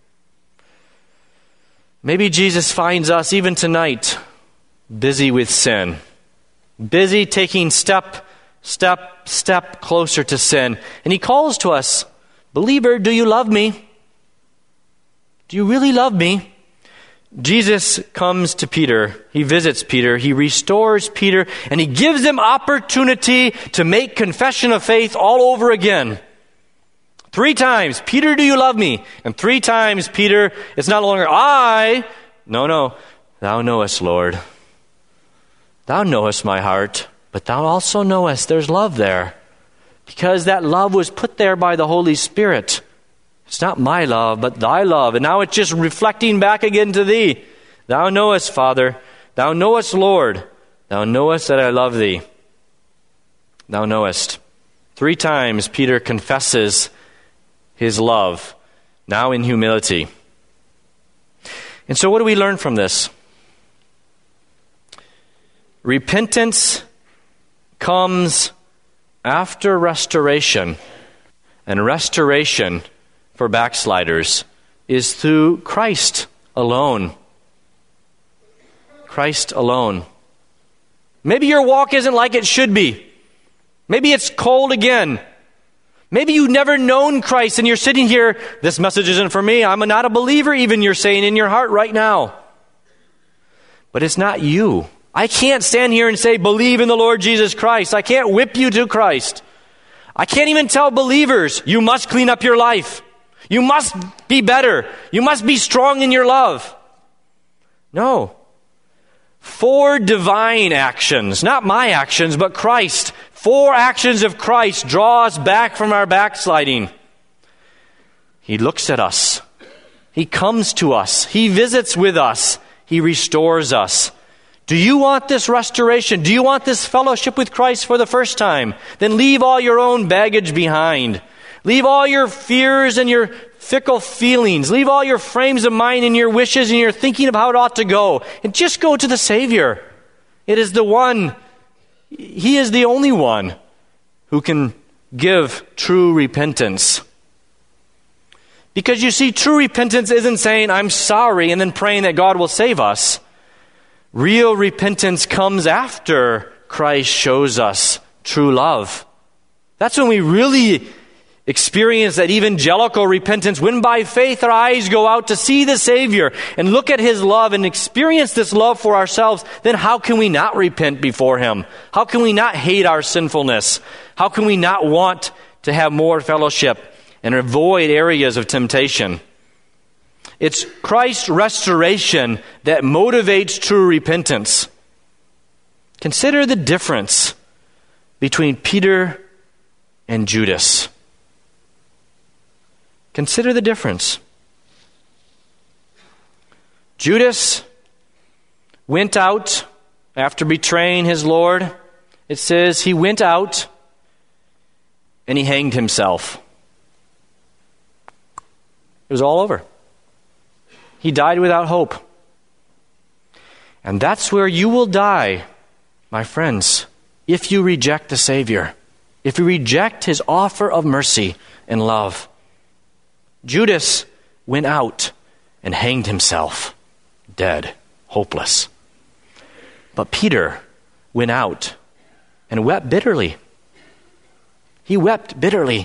Maybe Jesus finds us, even tonight, busy with sin. Busy taking step Step, step closer to sin. And He calls to us, believer, do you love me? Do you really love me? Jesus comes to Peter. He visits Peter. He restores Peter. And He gives him opportunity to make confession of faith all over again. Three times, Peter, do you love me? And three times, Peter, it's not longer I. No, no. Thou knowest, Lord. Thou knowest my heart. But thou also knowest there's love there, because that love was put there by the Holy Spirit. It's not my love, but thy love. And now it's just reflecting back again to thee. Thou knowest, Father. Thou knowest, Lord. Thou knowest that I love thee. Thou knowest. Three times Peter confesses his love, now in humility. And so what do we learn from this? Repentance comes after restoration, and restoration for backsliders is through Christ alone. Christ alone. Maybe your walk isn't like it should be. Maybe it's cold again. Maybe you've never known Christ and you're sitting here, this message isn't for me, I'm not a believer even, you're saying in your heart right now. But it's not you. I can't stand here and say, believe in the Lord Jesus Christ. I can't whip you to Christ. I can't even tell believers, you must clean up your life. You must be better. You must be strong in your love. No. Four divine actions, not my actions, but Christ. Four actions of Christ draw us back from our backsliding. He looks at us. He comes to us. He visits with us. He restores us. Do you want this restoration? Do you want this fellowship with Christ for the first time? Then leave all your own baggage behind. Leave all your fears and your fickle feelings. Leave all your frames of mind and your wishes and your thinking of how it ought to go. And just go to the Savior. It is the one, He is the only one who can give true repentance. Because you see, true repentance isn't saying, I'm sorry, and then praying that God will save us. Real repentance comes after Christ shows us true love. That's when we really experience that evangelical repentance, when by faith our eyes go out to see the Savior and look at His love and experience this love for ourselves. Then how can we not repent before Him? How can we not hate our sinfulness? How can we not want to have more fellowship and avoid areas of temptation? It's Christ's restoration that motivates true repentance. Consider the difference between Peter and Judas. Consider the difference. Judas went out after betraying his Lord. It says he went out and he hanged himself. It was all over. He died without hope. And that's where you will die, my friends, if you reject the Savior, if you reject his offer of mercy and love. Judas went out and hanged himself, dead, hopeless. But Peter went out and wept bitterly. He wept bitterly.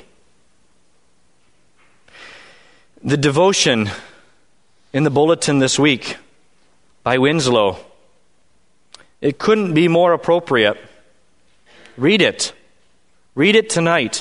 The devotion in the bulletin this week by Winslow, it couldn't be more appropriate. Read it. Read it tonight.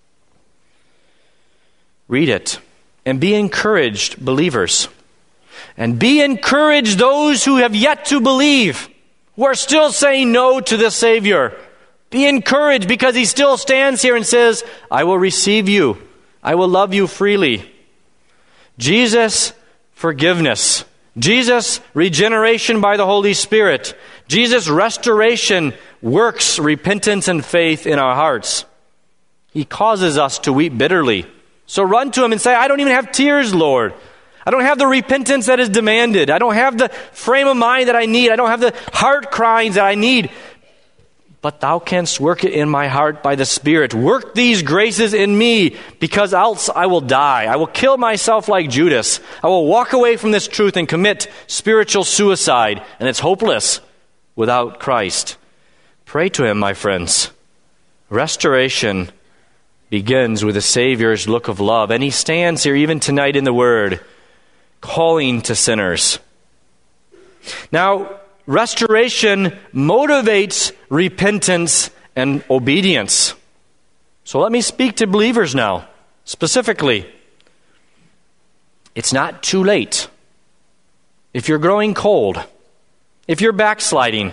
Read it. And be encouraged, believers. And be encouraged, those who have yet to believe, who are still saying no to the Savior. Be encouraged, because he still stands here and says, I will receive you. I will love you freely. Jesus, forgiveness. Jesus, regeneration by the Holy Spirit. Jesus, restoration, works, repentance, and faith in our hearts. He causes us to weep bitterly. So run to him and say, I don't even have tears, Lord. I don't have the repentance that is demanded. I don't have the frame of mind that I need. I don't have the heart cryings that I need. But thou canst work it in my heart by the Spirit. Work these graces in me, because else I will die. I will kill myself like Judas. I will walk away from this truth and commit spiritual suicide. And it's hopeless without Christ. Pray to him, my friends. Restoration begins with the Savior's look of love. And he stands here even tonight in the Word, calling to sinners. Now, restoration motivates repentance and obedience. So let me speak to believers now, specifically. It's not too late. If you're growing cold, if you're backsliding,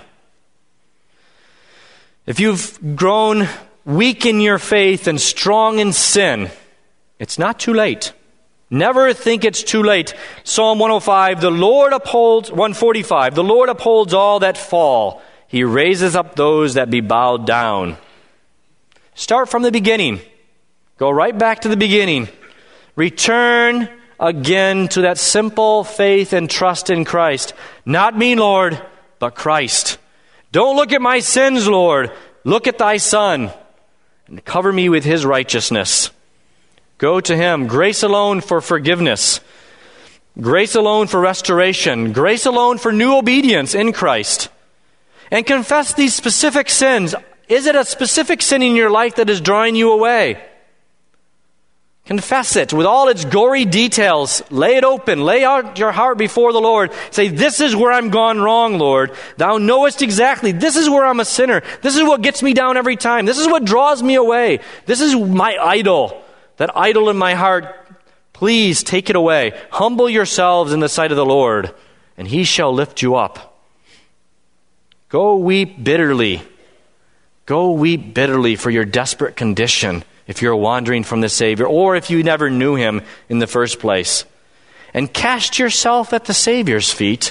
if you've grown weak in your faith and strong in sin, it's not too late. Never think it's too late. Psalm one oh five, the Lord upholds, one forty-five, the Lord upholds all that fall. He raises up those that be bowed down. Start from the beginning. Go right back to the beginning. Return again to that simple faith and trust in Christ. Not me, Lord, but Christ. Don't look at my sins, Lord. Look at thy Son and cover me with his righteousness. Go to him. Grace alone for forgiveness. Grace alone for restoration. Grace alone for new obedience in Christ. And confess these specific sins. Is it a specific sin in your life that is drawing you away? Confess it with all its gory details. Lay it open. Lay out your heart before the Lord. Say, this is where I'm gone wrong, Lord. Thou knowest exactly. This is where I'm a sinner. This is what gets me down every time. This is what draws me away. This is my idol. That idol in my heart, please take it away. Humble yourselves in the sight of the Lord, and he shall lift you up. Go weep bitterly. Go weep bitterly for your desperate condition if you're wandering from the Savior, or if you never knew him in the first place. And cast yourself at the Savior's feet.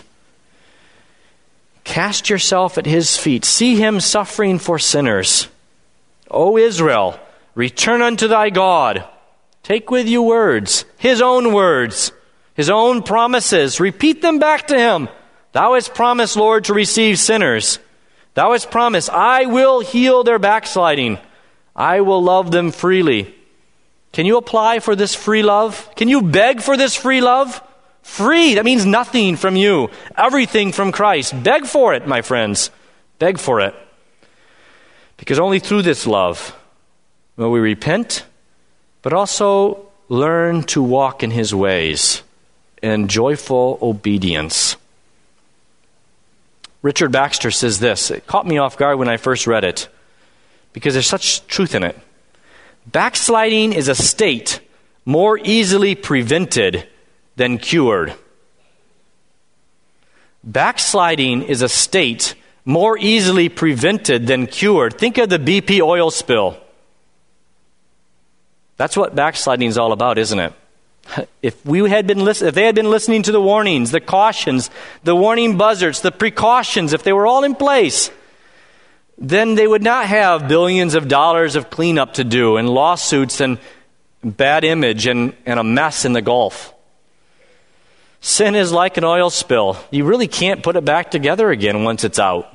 Cast yourself at his feet. See him suffering for sinners. O Israel, return unto thy God. Take with you words, his own words, his own promises. Repeat them back to him. Thou hast promised, Lord, to receive sinners. Thou hast promised, I will heal their backsliding. I will love them freely. Can you apply for this free love? Can you beg for this free love? Free, that means nothing from you. Everything from Christ. Beg for it, my friends. Beg for it. Because only through this love will we repent, but also learn to walk in his ways in joyful obedience. Richard Baxter says this. It caught me off guard when I first read it, because there's such truth in it. Backsliding is a state more easily prevented than cured. Backsliding is a state more easily prevented than cured. Think of the B P oil spill. That's what backsliding is all about, isn't it? If we had been listen, if they had been listening to the warnings, the cautions, the warning buzzards, the precautions, if they were all in place, then they would not have billions of dollars of cleanup to do and lawsuits and bad image and, and a mess in the Gulf. Sin is like an oil spill. You really can't put it back together again once it's out.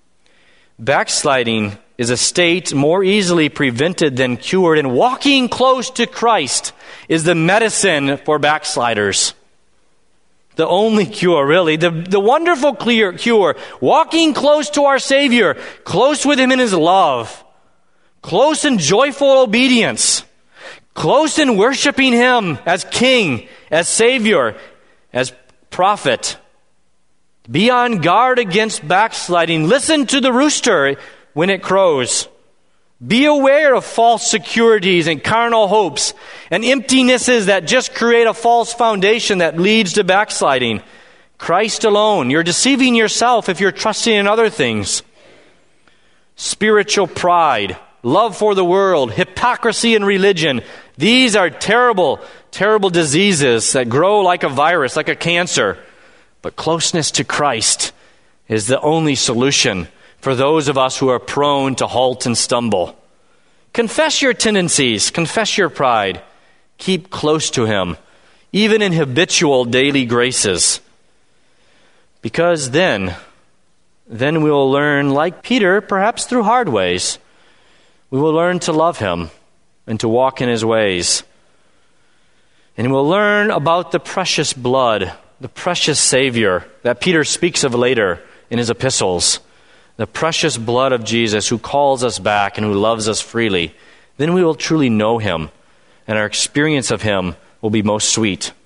Backsliding is a state more easily prevented than cured, and walking close to Christ is the medicine for backsliders. The only cure, really. The, the wonderful clear cure. Walking close to our Savior, close with Him in His love, close in joyful obedience, close in worshiping Him as King, as Savior, as prophet. Be on guard against backsliding. Listen to the rooster when it crows. Be aware of false securities and carnal hopes and emptinesses that just create a false foundation that leads to backsliding. Christ alone. You're deceiving yourself if you're trusting in other things. Spiritual pride, love for the world, hypocrisy in religion. These are terrible, terrible diseases that grow like a virus, like a cancer. But closeness to Christ is the only solution for those of us who are prone to halt and stumble. Confess your tendencies. Confess your pride. Keep close to Him, even in habitual daily graces. Because then, then we will learn, like Peter, perhaps through hard ways, we will learn to love Him and to walk in His ways. And we'll learn about the precious blood, the precious Savior that Peter speaks of later in his epistles. The precious blood of Jesus who calls us back and who loves us freely. Then we will truly know Him, and our experience of Him will be most sweet.